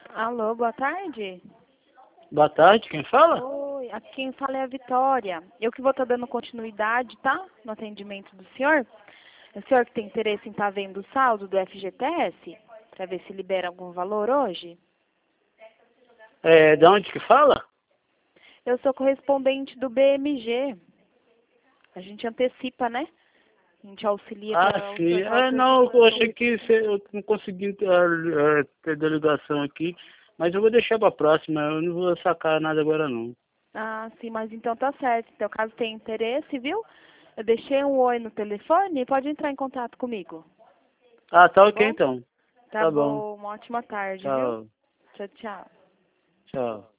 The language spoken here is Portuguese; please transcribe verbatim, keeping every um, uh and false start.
Alô, boa tarde. Boa tarde, quem fala? Oi, aqui quem fala é a Vitória. Eu que vou estar dando continuidade, tá? No atendimento do senhor. É o senhor que tem interesse em estar vendo o saldo do F G T S? Para ver se libera algum valor hoje? É, de onde que fala? Eu sou correspondente do B M G. A gente antecipa, né? A gente auxilia Ah, para o sim. senhor É, auto- não, eu achei que cê- eu não consegui é, é, ter delegação aqui, mas eu vou deixar para próxima, eu não vou sacar nada agora não. Ah, sim, mas então tá certo. Então, caso tenha interesse, viu? Eu deixei um oi no telefone e pode entrar em contato comigo. Ah, tá Tá ok bom? então. Tá Tá bom. bom. Uma ótima tarde, viu? Tchau. Tchau, tchau. Tchau.